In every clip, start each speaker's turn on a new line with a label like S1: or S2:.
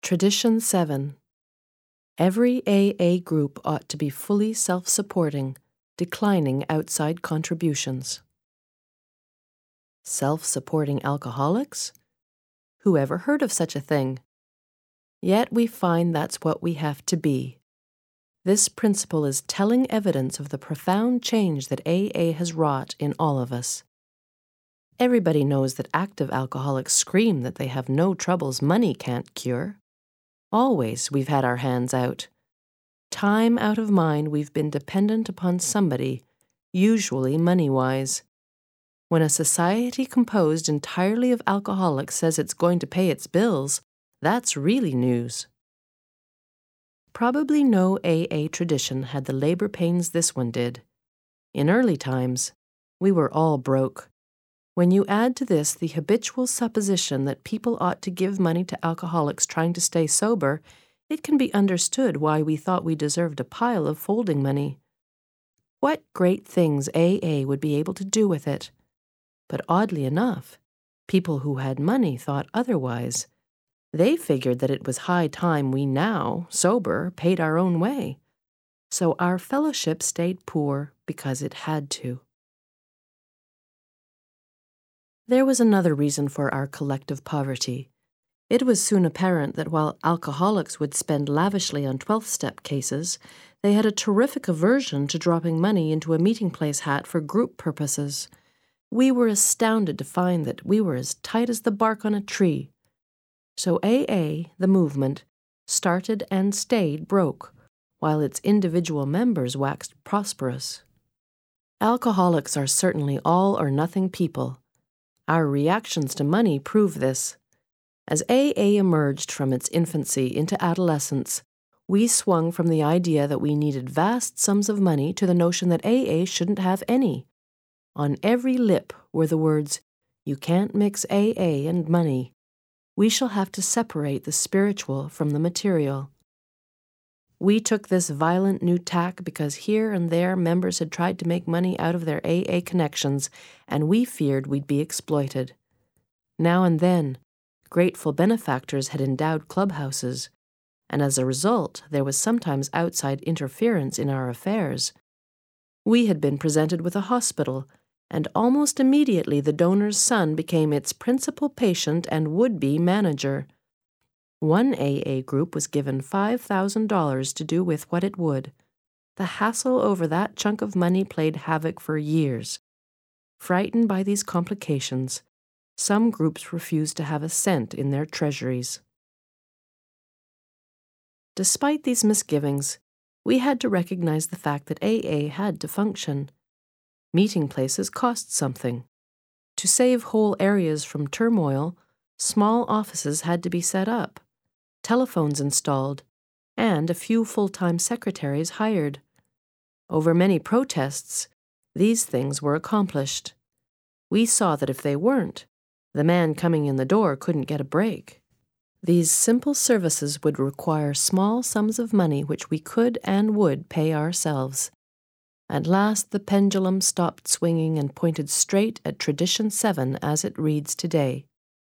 S1: Tradition 7. Every AA group ought to be fully self-supporting, declining outside contributions. Self-supporting alcoholics? Who ever heard of such a thing? Yet we find that's what we have to be. This principle is telling evidence of the profound change that AA has wrought in all of us. Everybody knows that active alcoholics scream that they have no troubles money can't cure. Always we've had our hands out. Time out of mind we've been dependent upon somebody, usually money-wise. When a society composed entirely of alcoholics says it's going to pay its bills, that's really news. Probably no AA tradition had the labor pains this one did. In early times, we were all broke. When you add to this the habitual supposition that people ought to give money to alcoholics trying to stay sober, it can be understood why we thought we deserved a pile of folding money. What great things AA would be able to do with it. But oddly enough, people who had money thought otherwise. They figured that it was high time we now, sober, paid our own way. So our fellowship stayed poor because it had to. There was another reason for our collective poverty. It was soon apparent that while alcoholics would spend lavishly on 12-step cases, they had a terrific aversion to dropping money into a meeting place hat for group purposes. We were astounded to find that we were as tight as the bark on a tree. So AA, the movement, started and stayed broke, while its individual members waxed prosperous. Alcoholics are certainly all-or-nothing people. Our reactions to money prove this. As AA emerged from its infancy into adolescence, we swung from the idea that we needed vast sums of money to the notion that AA shouldn't have any. On every lip were the words, "You can't mix AA and money. We shall have to separate the spiritual from the material." We took this violent new tack because here and there members had tried to make money out of their AA connections, and we feared we'd be exploited. Now and then, grateful benefactors had endowed clubhouses, and as a result, there was sometimes outside interference in our affairs. We had been presented with a hospital, and almost immediately the donor's son became its principal patient and would-be manager. One AA group was given $5,000 to do with what it would. The hassle over that chunk of money played havoc for years. Frightened by these complications, some groups refused to have a cent in their treasuries. Despite these misgivings, we had to recognize the fact that AA had to function. Meeting places cost something. To save whole areas from turmoil, small offices had to be set up, telephones installed, and a few full-time secretaries hired. Over many protests, these things were accomplished. We saw that if they weren't, the man coming in the door couldn't get a break. These simple services would require small sums of money which we could and would pay ourselves. At last the pendulum stopped swinging and pointed straight at Tradition 7 as it reads today.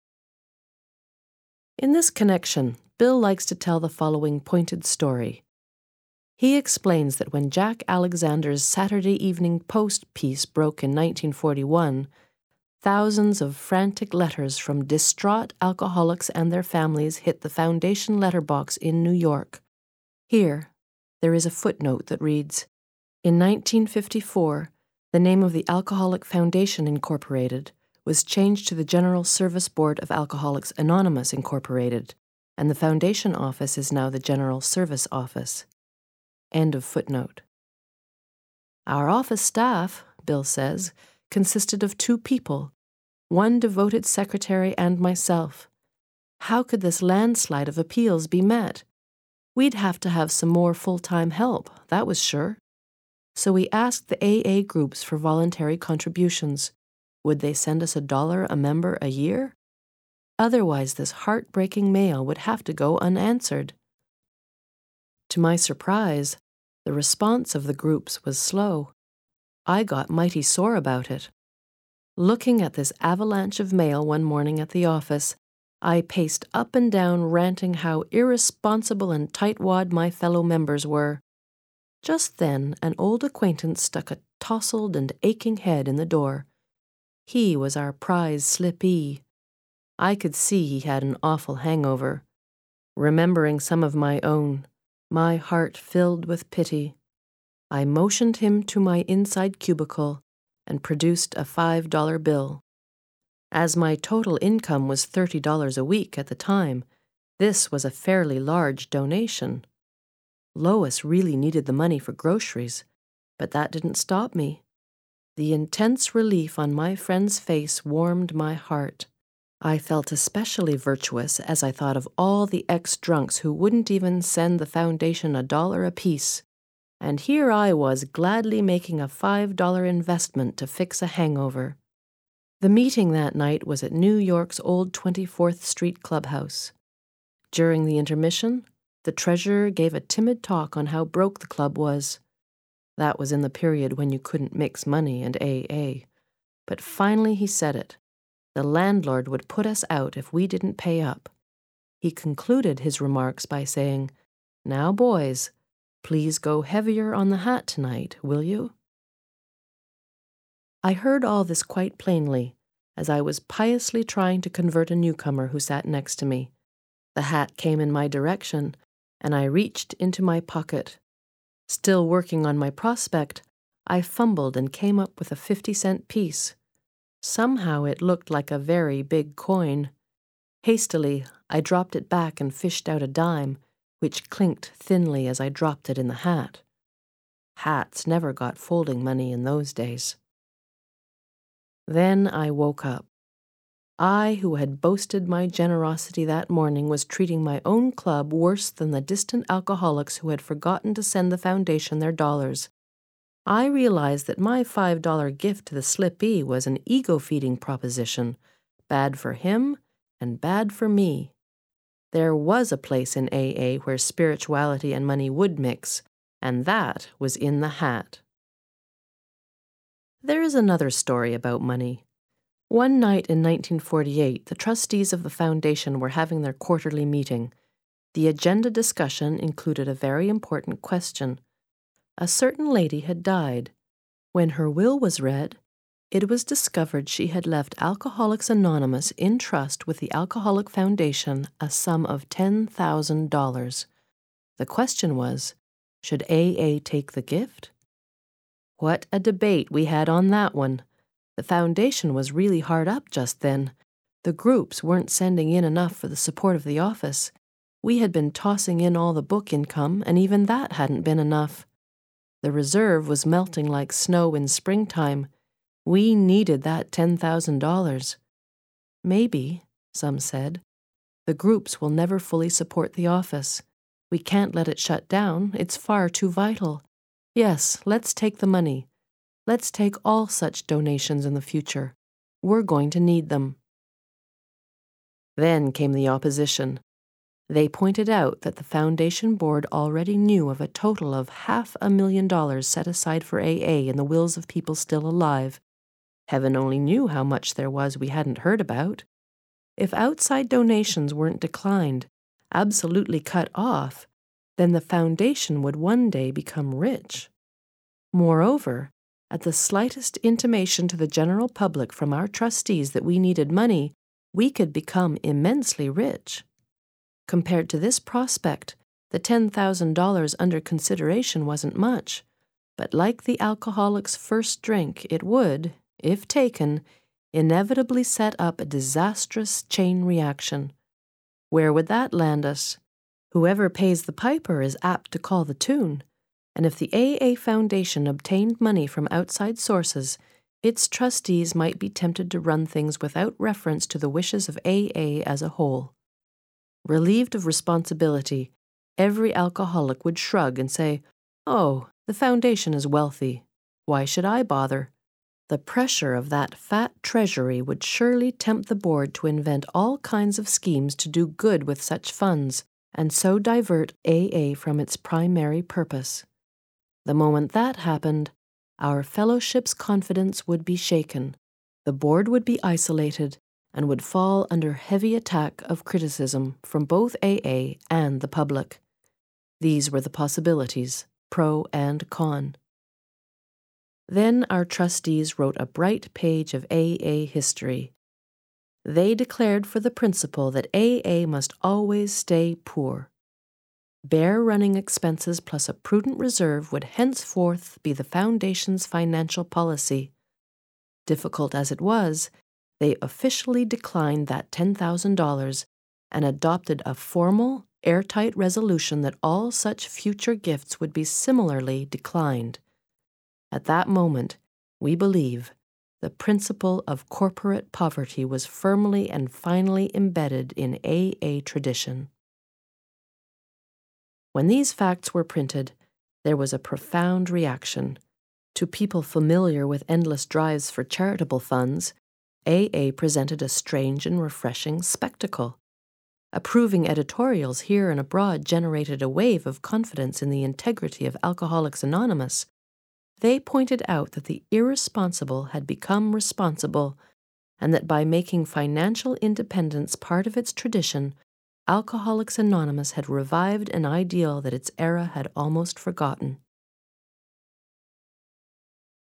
S1: In this connection, Bill likes to tell the following pointed story. He explains that when Jack Alexander's Saturday Evening Post piece broke in 1941, thousands of frantic letters from distraught alcoholics and their families hit the Foundation letterbox in New York. Here, there is a footnote that reads, "In 1954, the name of the Alcoholic Foundation Incorporated was changed to the General Service Board of Alcoholics Anonymous Incorporated, and the Foundation office is now the General Service Office." End of footnote. Our office staff, Bill says, consisted of 2 people, one devoted secretary and myself. How could this landslide of appeals be met? We'd have to have some more full-time help, that was sure. So we asked the AA groups for voluntary contributions. Would they send us $1 a member a year? Otherwise, this heartbreaking mail would have to go unanswered. To my surprise, the response of the groups was slow. I got mighty sore about it. Looking at this avalanche of mail one morning at the office, I paced up and down, ranting how irresponsible and tightwad my fellow members were. Just then, an old acquaintance stuck a tousled and aching head in the door. He was our prize slippee. I could see he had an awful hangover. Remembering some of my own, my heart filled with pity. I motioned him to my inside cubicle and produced a $5 bill. As my total income was $30 a week at the time, this was a fairly large donation. Lois really needed the money for groceries, but that didn't stop me. The intense relief on my friend's face warmed my heart. I felt especially virtuous as I thought of all the ex-drunks who wouldn't even send the foundation $1 apiece. And here I was gladly making a $5 investment to fix a hangover. The meeting that night was at New York's old 24th Street clubhouse. During the intermission, the treasurer gave a timid talk on how broke the club was. That was in the period when you couldn't mix money and AA. But finally he said it. The landlord would put us out if we didn't pay up. He concluded his remarks by saying, "Now, boys, please go heavier on the hat tonight, will you?" I heard all this quite plainly, as I was piously trying to convert a newcomer who sat next to me. The hat came in my direction, and I reached into my pocket. Still working on my prospect, I fumbled and came up with a 50-cent piece. Somehow it looked like a very big coin. Hastily, I dropped it back and fished out a dime, which clinked thinly as I dropped it in the hat. Hats never got folding money in those days. Then I woke up. I, who had boasted my generosity that morning, was treating my own club worse than the distant alcoholics who had forgotten to send the foundation their dollars. I realized that my $5 gift to the slippee was an ego-feeding proposition, bad for him and bad for me. There was a place in AA where spirituality and money would mix, and that was in the hat. There is another story about money. One night in 1948, the trustees of the foundation were having their quarterly meeting. The agenda discussion included a very important question. A certain lady had died. When her will was read, it was discovered she had left Alcoholics Anonymous in trust with the Alcoholic Foundation a sum of $10,000. The question was, should AA take the gift? What a debate we had on that one. The foundation was really hard up just then. The groups weren't sending in enough for the support of the office. We had been tossing in all the book income, and even that hadn't been enough. The reserve was melting like snow in springtime. We needed that $10,000. Maybe, some said, the groups will never fully support the office. We can't let it shut down. It's far too vital. Yes, let's take the money. Let's take all such donations in the future. We're going to need them. Then came the opposition. They pointed out that the foundation board already knew of a total of $500,000 set aside for AA in the wills of people still alive. Heaven only knew how much there was we hadn't heard about. If outside donations weren't declined, absolutely cut off, then the foundation would one day become rich. Moreover, at the slightest intimation to the general public from our trustees that we needed money, we could become immensely rich. Compared to this prospect, the $10,000 under consideration wasn't much, but like the alcoholic's first drink, it would, if taken, inevitably set up a disastrous chain reaction. Where would that land us? Whoever pays the piper is apt to call the tune. And if the AA Foundation obtained money from outside sources, its trustees might be tempted to run things without reference to the wishes of AA as a whole. Relieved of responsibility, every alcoholic would shrug and say, "Oh, the foundation is wealthy. Why should I bother?" The pressure of that fat treasury would surely tempt the board to invent all kinds of schemes to do good with such funds, and so divert AA from its primary purpose. The moment that happened, our fellowship's confidence would be shaken. The board would be isolated, and would fall under heavy attack of criticism from both AA and the public. These were the possibilities, pro and con. Then our trustees wrote a bright page of AA history. They declared for the principle that AA must always stay poor. Bare running expenses plus a prudent reserve would henceforth be the Foundation's financial policy. Difficult as it was, they officially declined that $10,000 and adopted a formal, airtight resolution that all such future gifts would be similarly declined. At that moment, we believe, the principle of corporate poverty was firmly and finally embedded in AA tradition. When these facts were printed, there was a profound reaction. To people familiar with endless drives for charitable funds, AA presented a strange and refreshing spectacle. Approving editorials here and abroad generated a wave of confidence in the integrity of Alcoholics Anonymous. They pointed out that the irresponsible had become responsible, and that by making financial independence part of its tradition, Alcoholics Anonymous had revived an ideal that its era had almost forgotten.